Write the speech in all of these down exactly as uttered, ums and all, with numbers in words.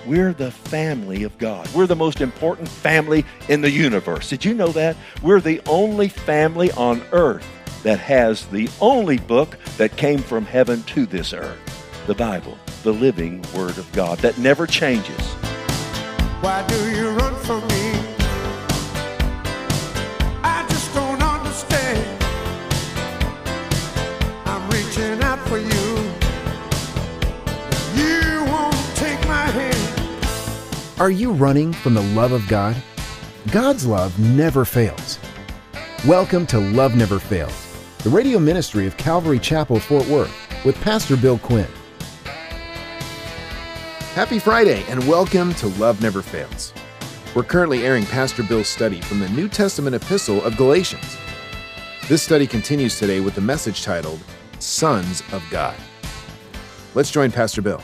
We're the family of God. We're the most important family in the universe. Did you know that? We're the only family on earth that has the only book that came from heaven to this earth, the Bible, the living Word of God that never changes. Why do you run from me? I just don't understand. I'm reaching out for you. You won't take my hand. Are you running from the love of God? God's love never fails. Welcome to Love Never Fails, the radio ministry of Calvary Chapel, Fort Worth, with Pastor Bill Quinn. Happy Friday, and welcome to Love Never Fails. We're currently airing Pastor Bill's study from the New Testament epistle of Galatians. This study continues today with the message titled, Sons of God. Let's join Pastor Bill.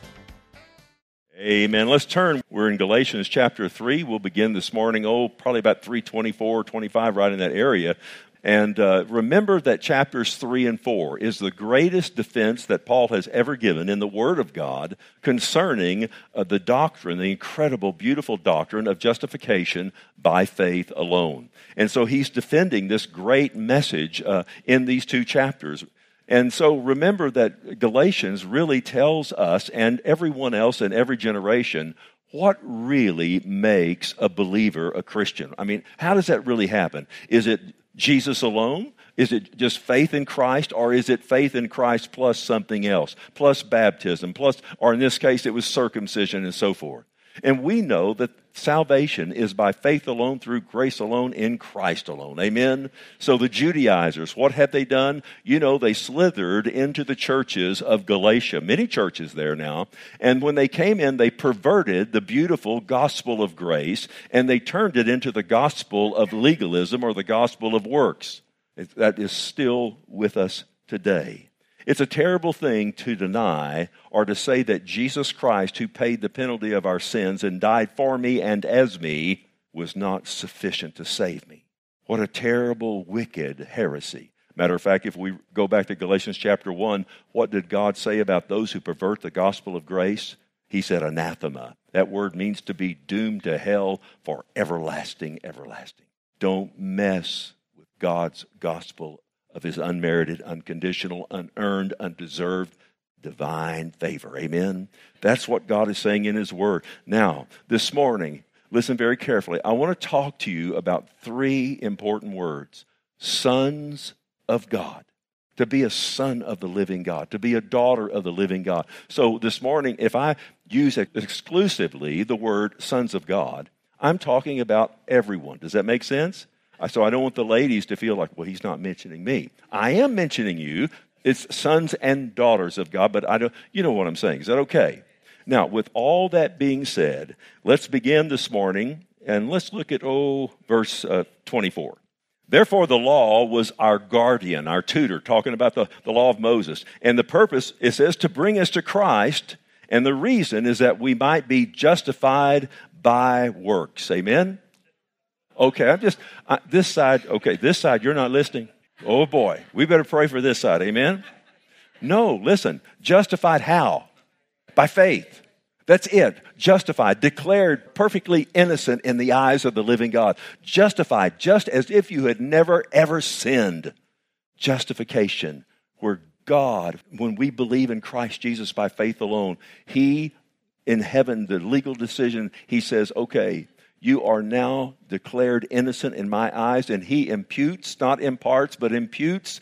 Amen. Let's turn. We're in Galatians chapter three. We'll begin this morning, oh, probably about three twenty-four, twenty-five, right in that area. And uh, remember that chapters three and four is the greatest defense that Paul has ever given in the Word of God concerning uh, the doctrine, the incredible, beautiful doctrine of justification by faith alone. And so he's defending this great message uh, in these two chapters. And so remember that Galatians really tells us and everyone else in every generation what really makes a believer a Christian. I mean, how does that really happen? Is it Jesus alone? Is it just faith in Christ, or is it faith in Christ plus something else, plus baptism, plus, or in this case, it was circumcision and so forth? And we know that salvation is by faith alone, through grace alone, in Christ alone. Amen? So the Judaizers, what have they done? You know, they slithered into the churches of Galatia, many churches there now, and when they came in, they perverted the beautiful gospel of grace, and they turned it into the gospel of legalism or the gospel of works. That is still with us today. It's a terrible thing to deny or to say that Jesus Christ, who paid the penalty of our sins and died for me and as me, was not sufficient to save me. What a terrible, wicked heresy. Matter of fact, if we go back to Galatians chapter one, what did God say about those who pervert the gospel of grace? He said anathema. That word means to be doomed to hell for everlasting, everlasting. Don't mess with God's gospel of his unmerited, unconditional, unearned, undeserved, divine favor. Amen? That's what God is saying in his word. Now, this morning, listen very carefully. I want to talk to you about three important words. Sons of God. To be a son of the living God. To be a daughter of the living God. So this morning, if I use exclusively the word sons of God, I'm talking about everyone. Does that make sense? So I don't want the ladies to feel like, well, he's not mentioning me. I am mentioning you. It's sons and daughters of God, but I don't, you know what I'm saying. Is that okay? Now, with all that being said, let's begin this morning, and let's look at, oh, verse uh, twenty-four. Therefore, the law was our guardian, our tutor, talking about the, the law of Moses. And the purpose, it says, to bring us to Christ, and the reason is that we might be justified by works. Amen? Okay, I'm just, uh, this side, okay, this side, you're not listening? Oh boy, we better pray for this side, amen? No, listen, justified how? By faith. That's it, justified, declared perfectly innocent in the eyes of the living God. Justified, just as if you had never ever sinned. Justification, where God, when we believe in Christ Jesus by faith alone, he, in heaven, the legal decision, he says, okay, you are now declared innocent in my eyes, and he imputes, not imparts, but imputes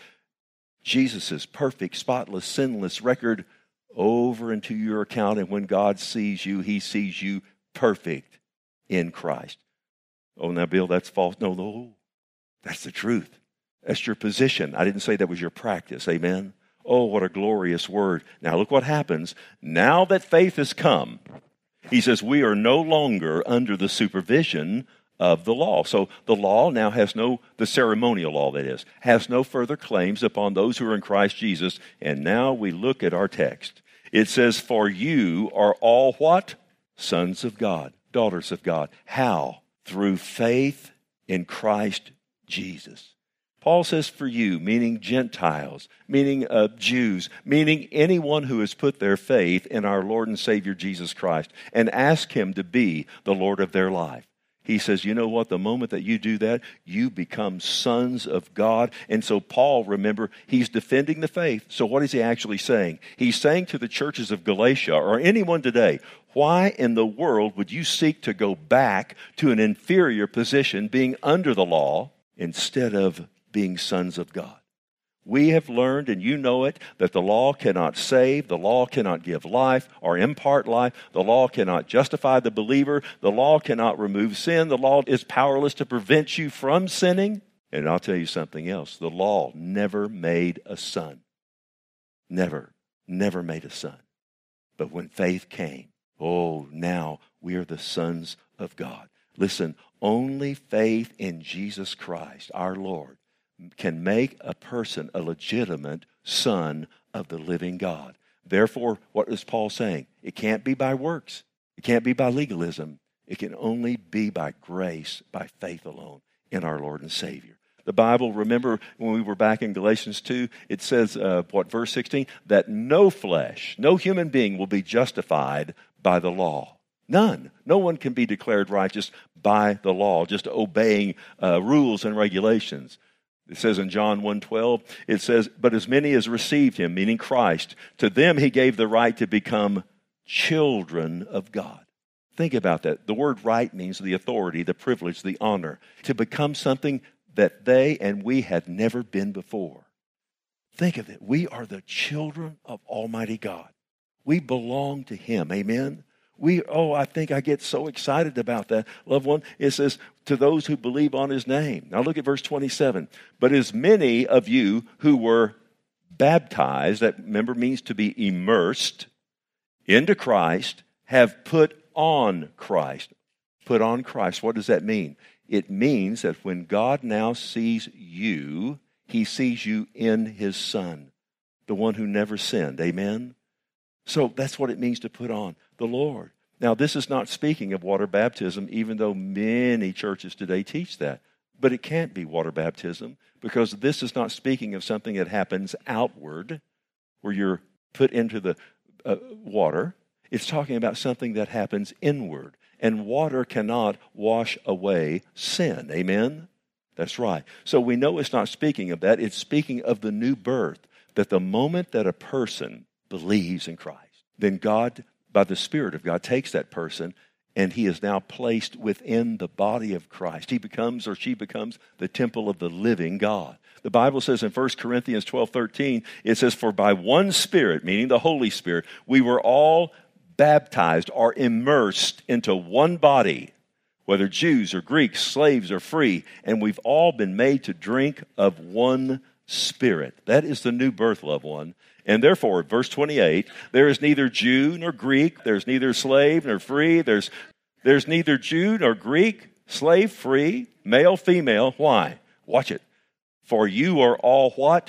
Jesus' perfect, spotless, sinless record over into your account. And when God sees you, he sees you perfect in Christ. Oh, now, Bill, that's false. No, no, that's the truth. That's your position. I didn't say that was your practice. Amen? Oh, what a glorious word. Now, look what happens. Now that faith has come, he says, we are no longer under the supervision of the law. So the law now has no, the ceremonial law that is, has no further claims upon those who are in Christ Jesus. And now we look at our text. It says, for you are all what? Sons of God, daughters of God. How? Through faith in Christ Jesus. Paul says for you, meaning Gentiles, meaning uh, Jews, meaning anyone who has put their faith in our Lord and Savior Jesus Christ and ask him to be the Lord of their life. He says, you know what? The moment that you do that, you become sons of God. And so Paul, remember, he's defending the faith. So what is he actually saying? He's saying to the churches of Galatia or anyone today, why in the world would you seek to go back to an inferior position, being under the law, instead of being sons of God? We have learned, and you know it, that the law cannot save, the law cannot give life or impart life, the law cannot justify the believer, the law cannot remove sin, the law is powerless to prevent you from sinning. And I'll tell you something else, the law never made a son. Never, never made a son. But when faith came, oh, now we are the sons of God. Listen, only faith in Jesus Christ, our Lord, can make a person a legitimate son of the living God. Therefore, what is Paul saying? It can't be by works. It can't be by legalism. It can only be by grace, by faith alone in our Lord and Savior. The Bible, remember when we were back in Galatians two, it says, uh, what, verse sixteen? That no flesh, no human being will be justified by the law. None. No one can be declared righteous by the law, just obeying uh, rules and regulations. It says in John one twelve, it says, but as many as received him, meaning Christ, to them he gave the right to become children of God. Think about that. The word right means the authority, the privilege, the honor, to become something that they and we had never been before. Think of it. We are the children of Almighty God. We belong to him. Amen? We, oh, I think I get so excited about that. Loved one, it says, to those who believe on his name. Now look at verse twenty-seven. But as many of you who were baptized, that remember means to be immersed into Christ, have put on Christ. Put on Christ. What does that mean? It means that when God now sees you, he sees you in his Son, the one who never sinned. Amen? So that's what it means to put on the Lord. Now, this is not speaking of water baptism, even though many churches today teach that. But it can't be water baptism because this is not speaking of something that happens outward, where you're put into the uh, water. It's talking about something that happens inward. And water cannot wash away sin. Amen? That's right. So we know it's not speaking of that. It's speaking of the new birth, that the moment that a person believes in Christ, then God, by the Spirit of God, takes that person and he is now placed within the body of Christ. He becomes or she becomes the temple of the living God. The Bible says in First Corinthians twelve thirteen, it says, for by one Spirit, meaning the Holy Spirit, we were all baptized or immersed into one body, whether Jews or Greeks, slaves or free, and we've all been made to drink of one Spirit. That is the new birth, loved one. And therefore, verse twenty-eight, there is neither Jew nor Greek, there's neither slave nor free, there's, there's neither Jew nor Greek, slave, free, male, female. Why? Watch it. For you are all what?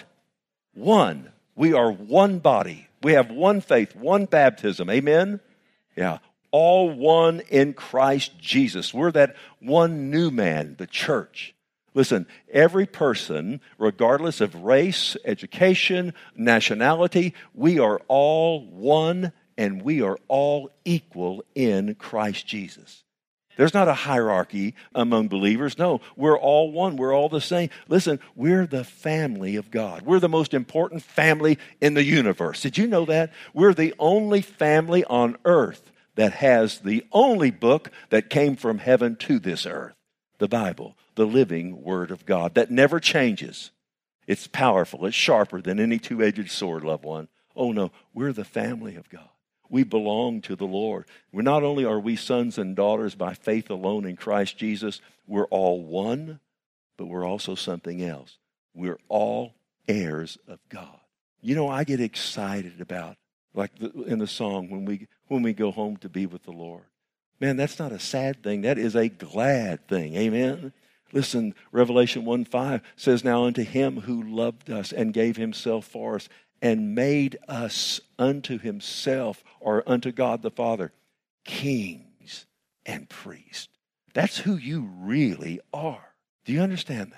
One. We are one body. We have one faith, one baptism. Amen? Yeah. All one in Christ Jesus. We're that one new man, the church. Listen, every person, regardless of race, education, nationality, we are all one and we are all equal in Christ Jesus. There's not a hierarchy among believers. No, we're all one. We're all the same. Listen, we're the family of God. We're the most important family in the universe. Did you know that? We're the only family on earth that has the only book that came from heaven to this earth, the Bible, the living Word of God that never changes. It's powerful. It's sharper than any two-edged sword, loved one. Oh no, we're the family of God. We belong to the Lord. We're not only are we sons and daughters by faith alone in Christ Jesus, we're all one, but we're also something else. We're all heirs of God. You know, I get excited about, like the, in the song, when we when we go home to be with the Lord. Man, that's not a sad thing. That is a glad thing. Amen? Listen, Revelation one five says, now unto him who loved us and gave himself for us and made us unto himself, or unto God the Father, kings and priests. That's who you really are. Do you understand that?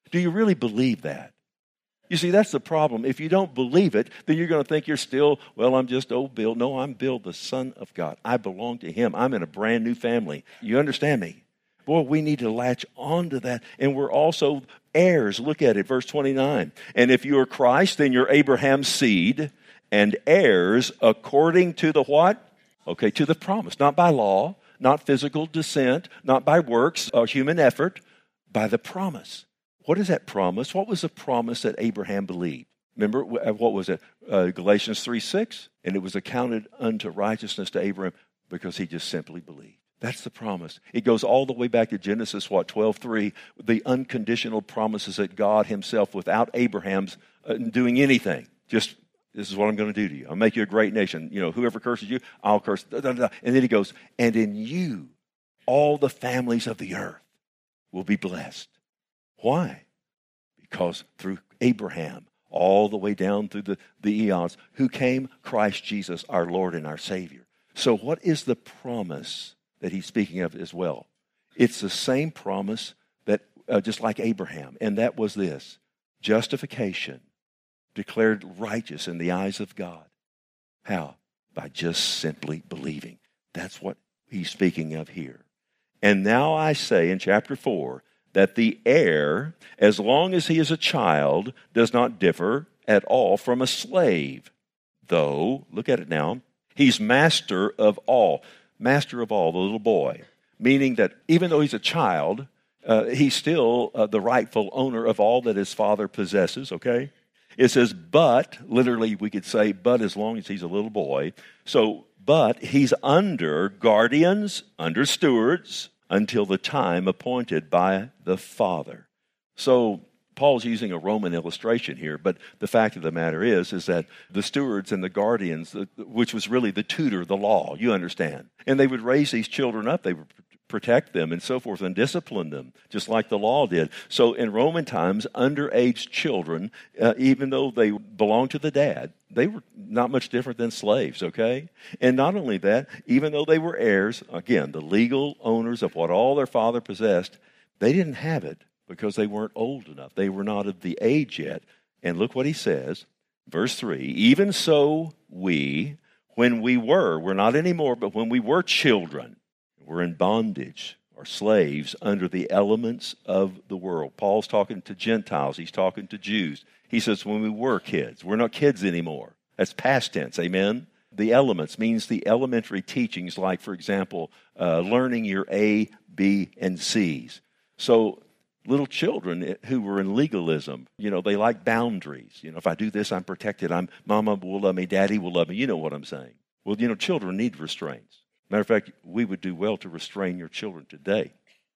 Do you really believe that? You see, that's the problem. If you don't believe it, then you're going to think you're still, well, I'm just old Bill. No, I'm Bill, the Son of God. I belong to Him. I'm in a brand new family. You understand me? Boy, we need to latch on to that. And we're also heirs. Look at it, verse twenty-nine. And if you are Christ, then you're Abraham's seed and heirs according to the what? Okay, to the promise. Not by law, not physical descent, not by works or human effort, by the promise. What is that promise? What was the promise that Abraham believed? Remember, what was it? Uh, Galatians three six? And it was accounted unto righteousness to Abraham because he just simply believed. That's the promise. It goes all the way back to Genesis, what, twelve three, the unconditional promises that God Himself, without Abraham's uh, doing anything, just, this is what I'm going to do to you. I'll make you a great nation. You know, whoever curses you, I'll curse. Da, da, da. And then He goes, and in you, all the families of the earth will be blessed. Why? Because through Abraham, all the way down through the, the eons, who came? Christ Jesus, our Lord and our Savior. So what is the promise that He's speaking of as well? It's the same promise that, uh, just like Abraham, and that was this: justification, declared righteous in the eyes of God. How? By just simply believing. That's what He's speaking of here. And now I say in chapter four, that the heir, as long as he is a child, does not differ at all from a slave. Though, look at it now, he's master of all. Master of all, the little boy. Meaning that even though he's a child, uh, he's still uh, the rightful owner of all that his father possesses, okay? It says, but, literally we could say, but as long as he's a little boy. So, but he's under guardians, under stewards, until the time appointed by the Father. So Paul's using a Roman illustration here, but the fact of the matter is, is that the stewards and the guardians, which was really the tutor, the law, you understand, and they would raise these children up, they would protect them and so forth and discipline them, just like the law did. So in Roman times, underage children, uh, even though they belonged to the dad, they were not much different than slaves, okay? And not only that, even though they were heirs, again, the legal owners of what all their father possessed, they didn't have it because they weren't old enough. They were not of the age yet. And look what he says, verse three, even so we, when we were, we're not anymore, but when we were children, we're in bondage or slaves under the elements of the world. Paul's talking to Gentiles. He's talking to Jews. He says, when we were kids, we're not kids anymore. That's past tense, amen? The elements means the elementary teachings, like, for example, uh, learning your A, B, and C's. So little children who were in legalism, you know, they like boundaries. You know, if I do this, I'm protected. I'm Mama will love me, Daddy will love me. You know what I'm saying. Well, you know, children need restraints. Matter of fact, we would do well to restrain your children today.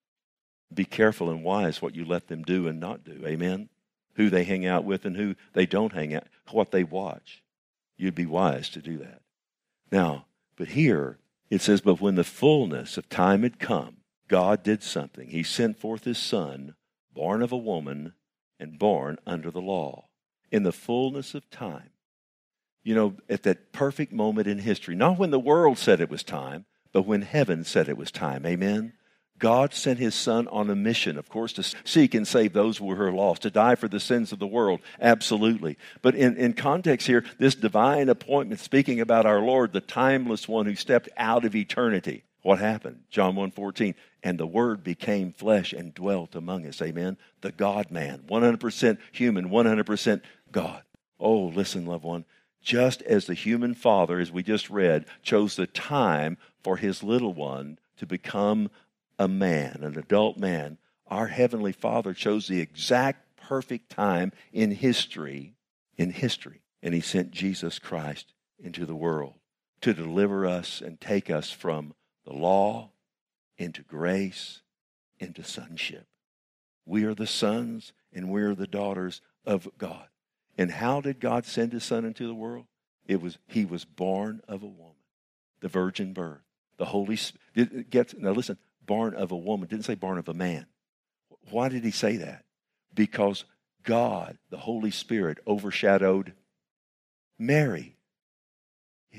Be careful and wise what you let them do and not do. Amen? Who they hang out with and who they don't hang out, what they watch. You'd be wise to do that. Now, but here it says, but when the fullness of time had come, God did something. He sent forth His Son, born of a woman and born under the law. In the fullness of time. You know, at that perfect moment in history, not when the world said it was time, but when heaven said it was time. Amen? God sent His Son on a mission, of course, to seek and save those who were lost, to die for the sins of the world. Absolutely. But in, in context here, this divine appointment, speaking about our Lord, the timeless one who stepped out of eternity. What happened? John one fourteen, and the Word became flesh and dwelt among us. Amen? The God-man, one hundred percent human, one hundred percent God. Oh, listen, loved one. Just as the human father, as we just read, chose the time for his little one to become a man, an adult man, our Heavenly Father chose the exact perfect time in history, in history, and He sent Jesus Christ into the world to deliver us and take us from the law into grace, into sonship. We are the sons and we are the daughters of God. And how did God send His Son into the world? It was He was born of a woman, the virgin birth. The Holy Spirit gets now. Listen, born of a woman didn't say born of a man. Why did He say that? Because God, the Holy Spirit, overshadowed Mary. Yes,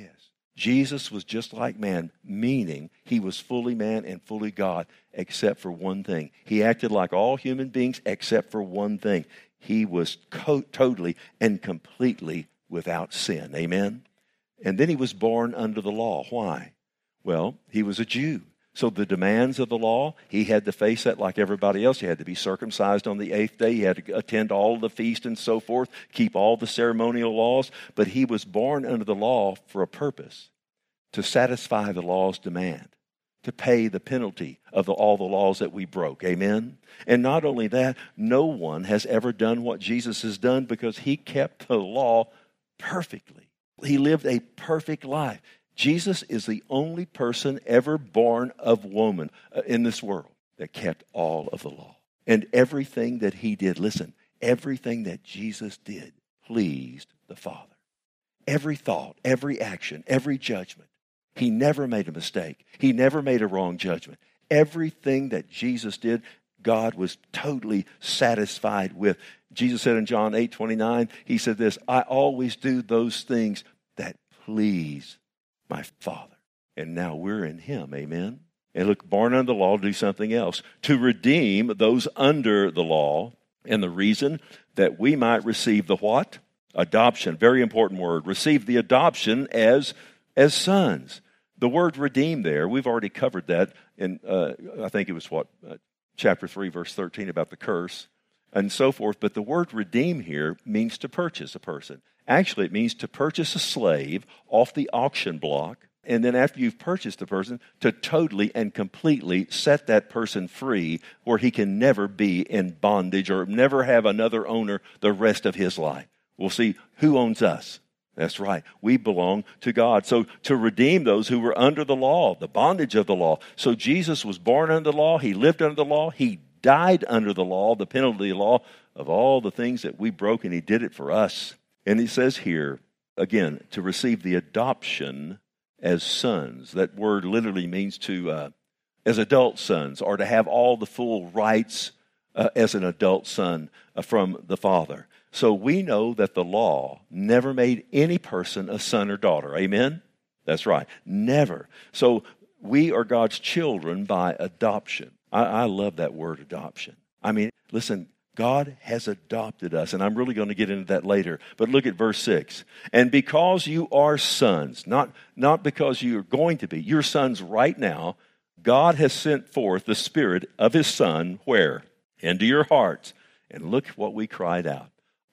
Jesus was just like man, meaning he was fully man and fully God, except for one thing. He acted like all human beings except for one thing. He was co- totally and completely without sin. Amen? And then he was born under the law. Why? Well, he was a Jew. So the demands of the law, he had to face that like everybody else. He had to be circumcised on the eighth day. He had to attend all the feasts and so forth, keep all the ceremonial laws. But he was born under the law for a purpose, to satisfy the law's demand, to pay the penalty of the, all the laws that we broke. Amen? And not only that, no one has ever done what Jesus has done because he kept the law perfectly. He lived a perfect life. Jesus is the only person ever born of woman in this world that kept all of the law. And everything that he did, listen, everything that Jesus did pleased the Father. Every thought, every action, every judgment. He never made a mistake. He never made a wrong judgment. Everything that Jesus did, God was totally satisfied with. Jesus said in John eight twenty-nine, he said this, I always do those things that please my Father. And now we're in him, amen? And look, born under the law to do something else, to redeem those under the law, and the reason that we might receive the what? Adoption, very important word. Receive the adoption as, as sons. The word redeem there, we've already covered that in, uh, I think it was what, uh, chapter three, verse thirteen about the curse and so forth. But the word redeem here means to purchase a person. Actually, it means to purchase a slave off the auction block, and then after you've purchased the person, to totally and completely set that person free where he can never be in bondage or never have another owner the rest of his life. We'll see who owns us. That's right. We belong to God. So to redeem those who were under the law, the bondage of the law. So Jesus was born under the law. He lived under the law. He died under the law, the penalty of the law of all the things that we broke, and he did it for us. And he says here, again, to receive the adoption as sons. That word literally means to, uh, as adult sons, or to have all the full rights uh, as an adult son uh, from the Father. So we know that the law never made any person a son or daughter. Amen? That's right. Never. So we are God's children by adoption. I, I love that word adoption. I mean, listen, God has adopted us, and I'm really going to get into that later. But look at verse six. And because you are sons, not, not because you're going to be, you're sons right now, God has sent forth the Spirit of His Son, where? Into your hearts. And look what we cried out.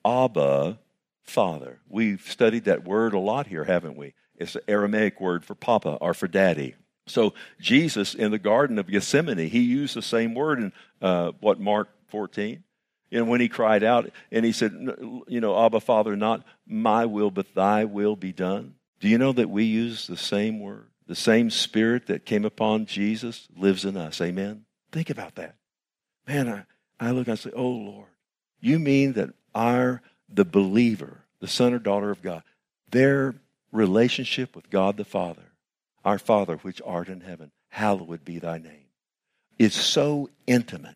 Abba, Father. We've studied that word a lot here, haven't we? It's the Aramaic word for papa or for daddy. So Jesus in the Garden of Gethsemane, he used the same word in, uh, what, Mark fourteen? And when he cried out and he said, you know, Abba, Father, not my will, but thy will be done. Do you know that we use the same word? The same Spirit that came upon Jesus lives in us. Amen? Think about that. Man, I, I look and I say, oh, Lord, you mean that our, the believer, the son or daughter of God, their relationship with God the Father, our Father which art in heaven, hallowed be thy name, is so intimate,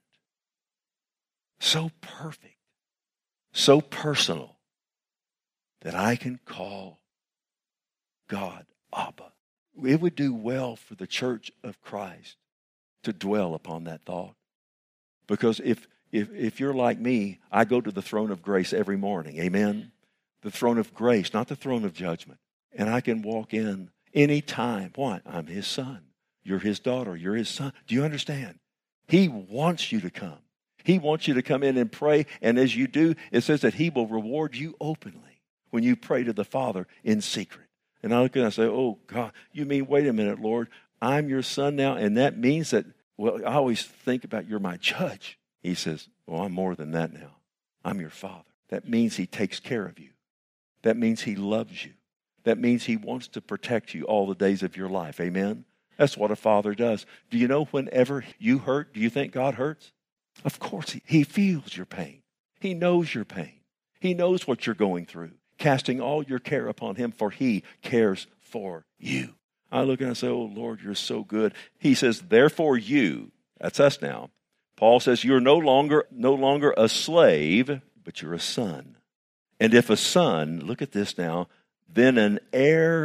so perfect, so personal, that I can call God Abba. It would do well for the church of Christ to dwell upon that thought. Because if, if, if you're like me, I go to the throne of grace every morning. Amen? The throne of grace, not the throne of judgment. And I can walk in any time. Why? I'm His son. You're His daughter. You're His son. Do you understand? He wants you to come. He wants you to come in and pray. And as you do, it says that He will reward you openly when you pray to the Father in secret. And I look and I say, oh, God, you mean, wait a minute, Lord, I'm your son now? And that means that, well, I always think about you're my judge. He says, well, I'm more than that now. I'm your Father. That means He takes care of you. That means He loves you. That means He wants to protect you all the days of your life. Amen? That's what a father does. Do you know whenever you hurt, do you think God hurts? Of course, He, he feels your pain. He knows your pain. He knows what you're going through. Casting all your care upon Him, for He cares for you. I look and I say, oh, Lord, you're so good. He says, therefore you, that's us now. Paul says, you're no longer, no longer a slave, but you're a son. And if a son, look at this now, then an heir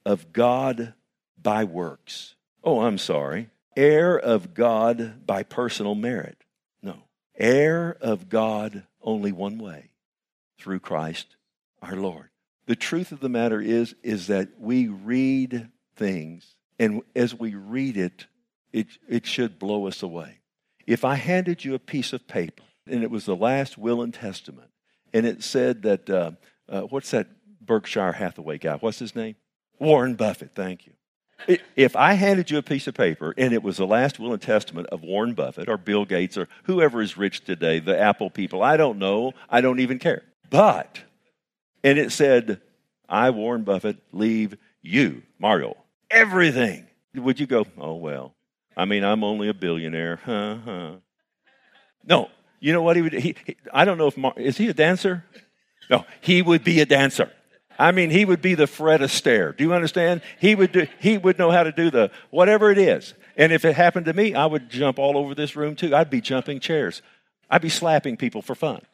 of God by works. Oh, I'm sorry. Heir of God by personal merit. No. Heir of God only one way, through Christ our Lord. The truth of the matter is, is that we read things, and as we read it, it, it should blow us away. If I handed you a piece of paper, and it was the last will and testament, and it said that, uh, uh, what's that Berkshire Hathaway guy? What's his name? Warren Buffett, thank you. If I handed you a piece of paper and it was the last will and testament of Warren Buffett or Bill Gates or whoever is rich today, the Apple people, I don't know, I don't even care. But, and it said, I, Warren Buffett, leave you, Mario, everything. Would you go, oh, well, I mean, I'm only a billionaire. Huh, huh. No, you know what he would, he, he I don't know if, Mar, is he a dancer? No, he would be a dancer. I mean, he would be the Fred Astaire. Do you understand? He would do, he would know how to do the whatever it is. And if it happened to me, I would jump all over this room too. I'd be jumping chairs. I'd be slapping people for fun.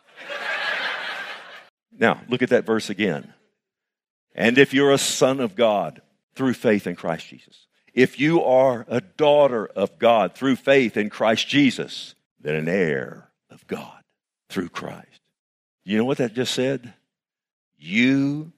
Now, look at that verse again. And if you're a son of God through faith in Christ Jesus, if you are a daughter of God through faith in Christ Jesus, then an heir of God through Christ. You know what that just said? You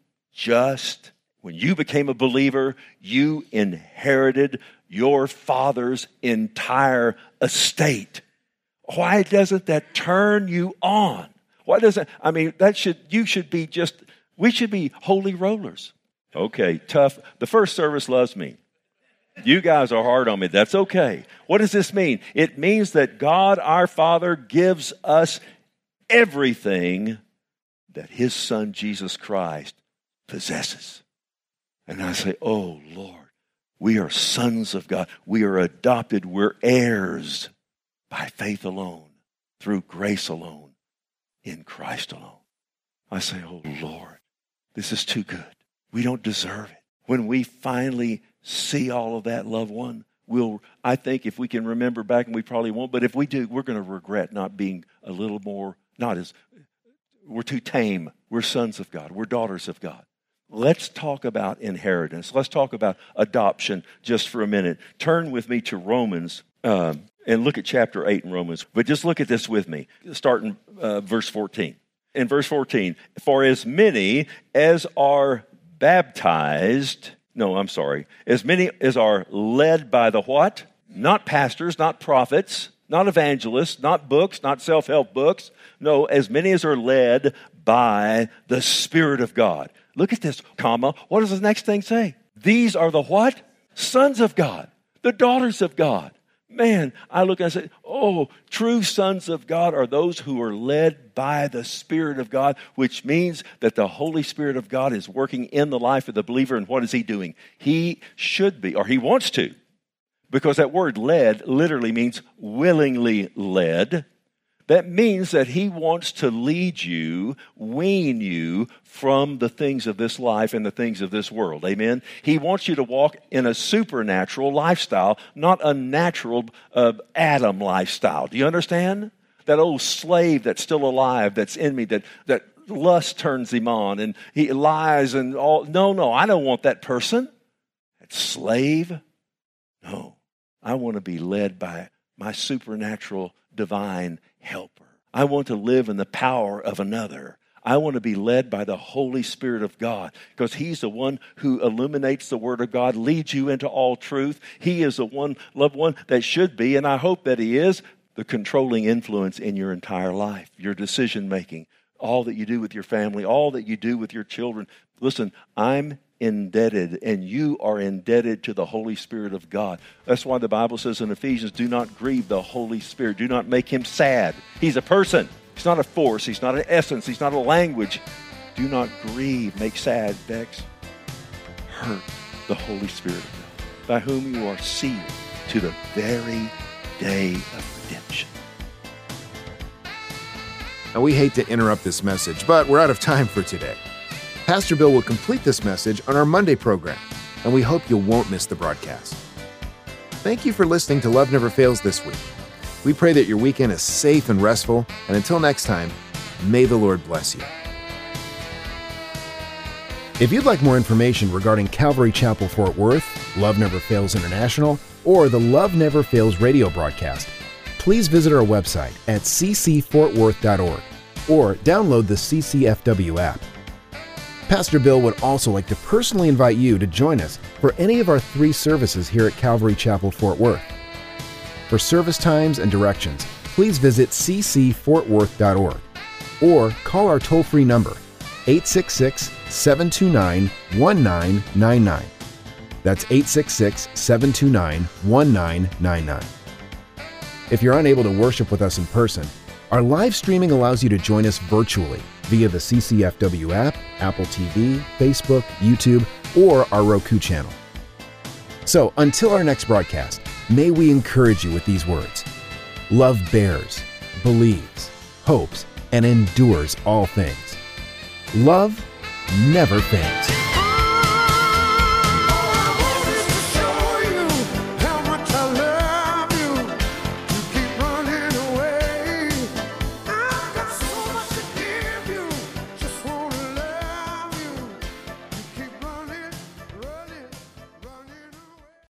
just, when you became a believer, you inherited your father's entire estate. Why doesn't that turn you on? Why doesn't, I mean, that should, you should be just, we should be holy rollers. Okay, tough. The first service loves me. You guys are hard on me. That's okay. What does this mean? It means that God, our Father, gives us everything that his son, Jesus Christ, possesses. And I say, oh, Lord, we are sons of God. We are adopted. We're heirs by faith alone, through grace alone, in Christ alone. I say, oh, Lord, this is too good. We don't deserve it. When we finally see all of that, loved one, we'll, I think if we can remember back, and we probably won't, but if we do, we're going to regret not being a little more, not as, we're too tame. We're sons of God. We're daughters of God. Let's talk about inheritance. Let's talk about adoption just for a minute. Turn with me to Romans um, and look at chapter eight in Romans. But just look at this with me. Start in uh, verse fourteen. In verse fourteen, for as many as are baptized, no, I'm sorry, as many as are led by the what? Not pastors, not prophets, not evangelists, not books, not self-help books. No, as many as are led by the Spirit of God. Look at this, comma. What does the next thing say? These are the what? Sons of God, the daughters of God. Man, I look and I say, oh, true sons of God are those who are led by the Spirit of God, which means that the Holy Spirit of God is working in the life of the believer. And what is he doing? He should be, or he wants to, because that word led literally means willingly led. That means that he wants to lead you, wean you from the things of this life and the things of this world. Amen? He wants you to walk in a supernatural lifestyle, not a natural uh, Adam lifestyle. Do you understand? That old slave that's still alive, that's in me, that, that lust turns him on and he lies and all. No, no, I don't want that person. That slave. No, I want to be led by my supernatural divine helper. I want to live in the power of another. I want to be led by the Holy Spirit of God, because he's the one who illuminates the Word of God, leads you into all truth. He is the one, loved one, that should be, and I hope that he is, the controlling influence in your entire life, your decision making, all that you do with your family, all that you do with your children. Listen, I'm indebted, and you are indebted to the Holy Spirit of God. That's why the Bible says in Ephesians, do not grieve the Holy Spirit. Do not make him sad. He's a person. He's not a force. He's not an essence. He's not a language. Do not grieve, make sad, vex, hurt the Holy Spirit of God, by whom you are sealed to the very day of redemption. Now, we hate to interrupt this message, but we're out of time for today. Pastor Bill will complete this message on our Monday program, and we hope you won't miss the broadcast. Thank you for listening to Love Never Fails this week. We pray that your weekend is safe and restful, and until next time, may the Lord bless you. If you'd like more information regarding Calvary Chapel Fort Worth, Love Never Fails International, or the Love Never Fails radio broadcast, please visit our website at c c fort worth dot org or download the C C F W app. Pastor Bill would also like to personally invite you to join us for any of our three services here at Calvary Chapel Fort Worth. For service times and directions, please visit c c fort worth dot org or call our toll-free number, eight six six, seven two nine, one nine nine nine. That's eight six six, seven two nine, one nine nine nine. If you're unable to worship with us in person, our live streaming allows you to join us virtually via the C C F W app, Apple T V, Facebook, YouTube, or our Roku channel. So until our next broadcast, may we encourage you with these words. Love bears, believes, hopes, and endures all things. Love never fails.